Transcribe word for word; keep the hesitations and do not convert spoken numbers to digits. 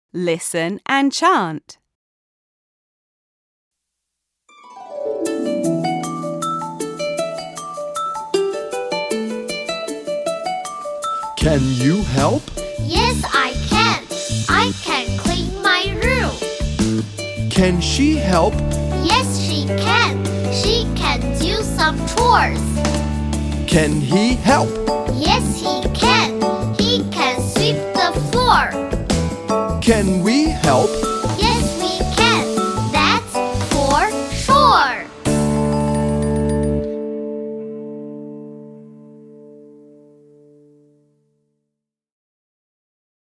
Listen and chant. Can you help? Yes, I can. I can clean my room. Can she help? Yes, she can. She can do some chores. Can he help? Yes, he can. He can sweep the floor. Can we help?